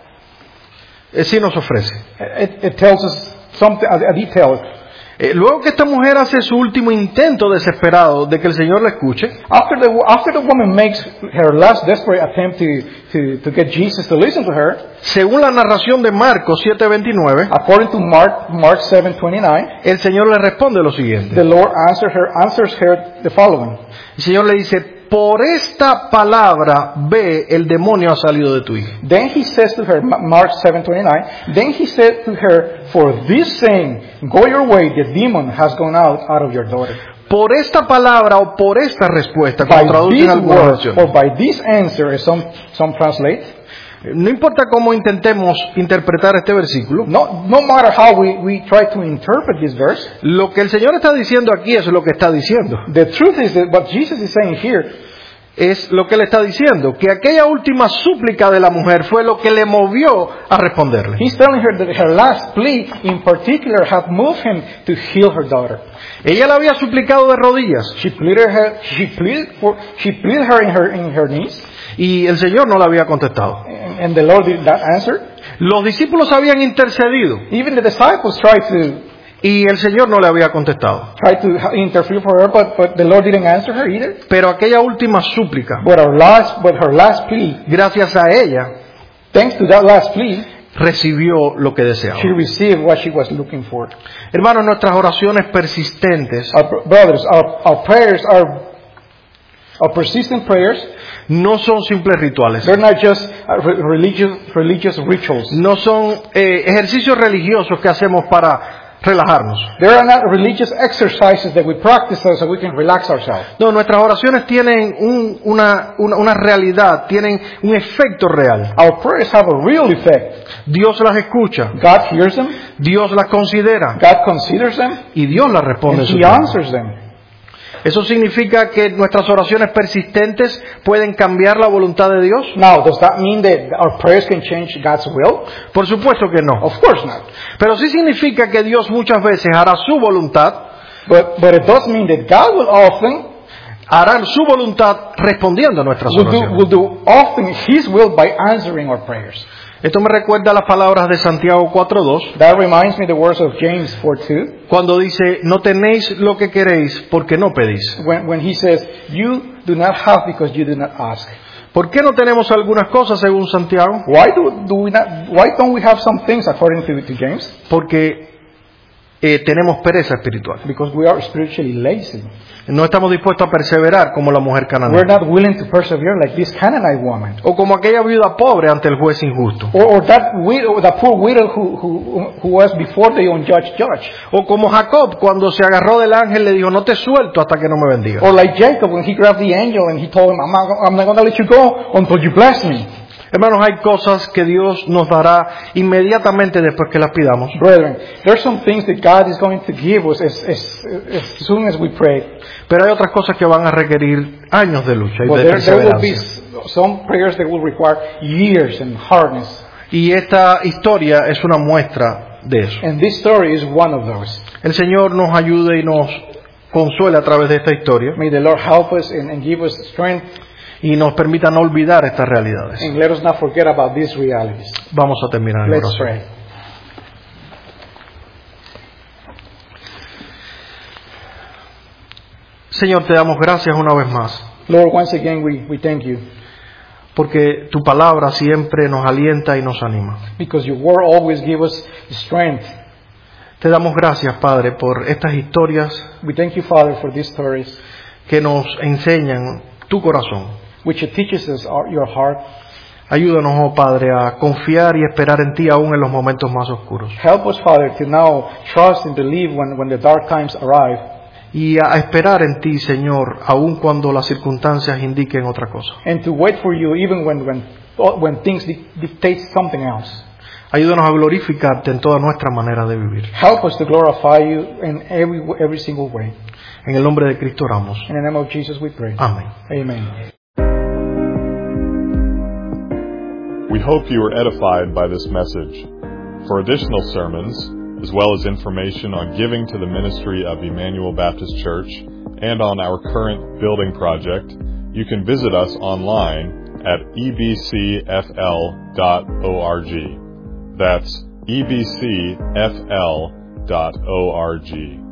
Sí nos ofrece. it tells us something, a detail. Luego que esta mujer hace su último intento desesperado de que el Señor la escuche, After the woman makes her last desperate attempt to get Jesus to listen to her, según la narración de Marcos 7:29, according to Mark 7:29, el Señor le responde lo siguiente. the Lord answers her the following. El Señor le dice: por esta palabra ve, el demonio ha salido de tu hija. Then he says to her, Mark 7:29, then he said to her, for this saying, go your way, the demon has gone out of your daughter. Por esta palabra o por esta respuesta, como By traducen this algunas word, versiones. or by this answer, as some translate, No importa cómo intentemos interpretar este versículo, no matter how we try to interpret this verse, lo que el Señor está diciendo aquí es lo que está diciendo. the truth is that what Jesus is saying here Es lo que Él está diciendo, que aquella última súplica de la mujer fue lo que le movió a responderle. He's telling her that her last plea in particular had moved him to heal her daughter. Ella le había suplicado de rodillas She pleaded her in her knees, y el Señor no le había contestado. and the Lord did not answer. Los discípulos habían intercedido Even the disciples tried to y el Señor no le había contestado. interfere for her, but the Lord didn't answer her either. Pero aquella última súplica, But her last plea, gracias a ella, thanks to that last plea, recibió lo que deseaba. she received what she was looking for. Hermanos, nuestras oraciones persistentes Brothers, our prayers our persistent prayers, no son simples rituales, they're not just religious rituals. no son ejercicios religiosos que hacemos para relajarnos. They are not religious exercises that we practice so we can relax ourselves. No, nuestras oraciones tienen una realidad, tienen un efecto real. Our prayers have a real effect. Dios las escucha, God hears them, Dios las considera God considers them, y Dios las responde and en su He tiempo. answers them. ¿Eso significa que nuestras oraciones persistentes pueden cambiar la voluntad de Dios? Now, does that mean that our prayers can change God's will? Por supuesto que no. Of course not. Pero sí significa que Dios muchas veces hará su voluntad But it does mean that God will often harán su voluntad respondiendo a nuestras oraciones. will do often His will by answering our prayers. Esto me recuerda las palabras de Santiago 4:2, That reminds me the words of James 4:2, cuando dice, no tenéis lo que queréis porque no pedís. when he says, "You do not have because you do not ask." ¿Por qué no tenemos algunas cosas según Santiago? Why don't we have some things according to James? Porque tenemos pereza espiritual. Because we are spiritually lazy. No estamos dispuestos a perseverar como la mujer We're cananea. not willing to persevere like this Canaanite woman. O como aquella viuda pobre ante el juez injusto. Or that widow, the poor widow who was before the unjudged judge. O como Jacob cuando se agarró del ángel le dijo, no te suelto hasta que no me bendigas. Or like Jacob when he grabbed the angel and he told him, I'm not going to let you go until you bless me. Hermanos, hay cosas que Dios nos dará inmediatamente después que las pidamos. Brethren, there's some things that God is going to give us as soon as we pray. Pero hay otras cosas que van a requerir años de lucha y But de there will be perseverancia. some prayers that will require years and hardness. Y esta historia es una muestra de eso. And this story is one of those. El Señor nos ayude y nos consuele a través de esta historia May the Lord help us and give us strength y nos permita no olvidar estas realidades. and let us not forget about these realities. Vamos a terminar en Let's oración. pray. Señor, te damos gracias una vez más, Lord, once again we thank you porque tu palabra siempre nos alienta y nos anima. because your word always gives us strength. Te damos gracias, Padre, por estas historias We thank you, Father, for these stories que nos enseñan tu corazón. which teaches us your heart. Ayúdanos, oh Padre, a confiar y esperar en ti aún en los momentos más oscuros. Help us, Father, to now trust and believe when the dark times arrive, Y a esperar en ti, Señor, aún cuando las circunstancias indiquen otra cosa. and to wait for you even when things dictate something else. Ayúdanos a glorificarte en toda nuestra manera de vivir. Help us to glorify you in every single way. En el nombre de Cristo oramos. In the name of Jesus we pray. Amén. Amen. We hope you were edified by this message. For additional sermons, as well as information on giving to the ministry of Emmanuel Baptist Church and on our current building project, you can visit us online at ebcfl.org. That's ebcfl.org.